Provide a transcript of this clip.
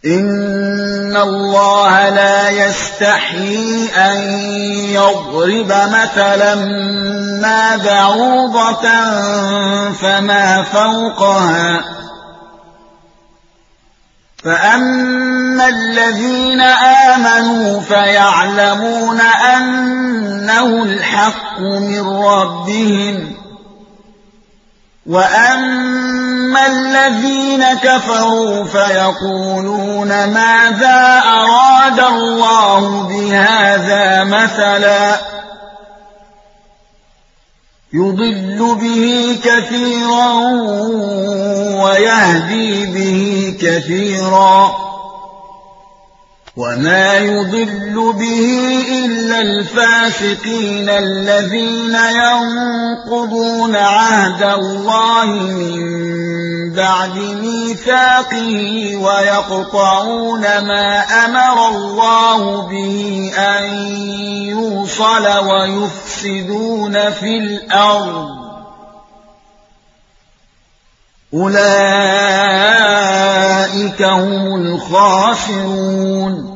إن الله لا يستحيي أن يضرب مثلا ما بعوضة فما فوقها فأما الذين آمنوا فيعلمون أنه الحق من ربهم وأما الذين كفروا فيقولون ماذا أراد الله بهذا مثلا يضل به كثيرا ويهدي به كثيرا وما يضل به إلا الفاسقين الذين ينقضون عهد الله من بعد ميثاقه ويقطعون ما أمر الله به أن يوصل ويفسدون في الأرض أولئك هم الخاسرون